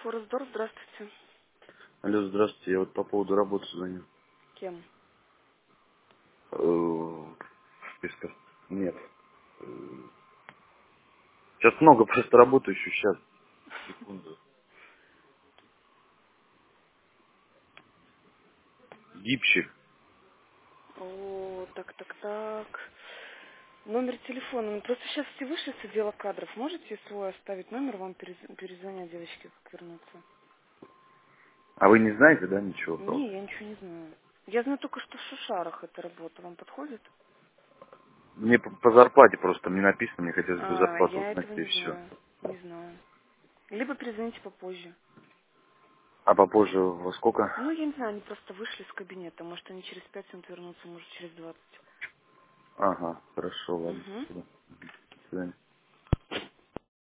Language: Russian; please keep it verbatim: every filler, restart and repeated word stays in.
Форестдор, здравствуйте. Алло, здравствуйте. Я вот по поводу работы звоню. Кем? Э, В списках нет. Э, Сейчас много просто работающих. Сейчас, секунду. Гипщик. О, так, так, так. Номер телефона. Ну, просто сейчас все вышли с отдела кадров. Можете свой оставить номер, вам перез- перезвонят девочки, как вернуться? А вы не знаете, да, ничего? Не, я ничего не знаю. Я знаю только, что в Шушарах эта работа. Вам подходит? Мне по, по зарплате просто не написано. Мне хотелось бы А, зарплату я узнать, этого и не все. знаю. Не знаю. Либо перезвоните попозже. А попозже во сколько? Ну, я не знаю, они просто вышли из кабинета. Может, они через пять минут вернутся, может, через двадцать. Ага, хорошо, ладно. Угу. Спасибо. До свидания.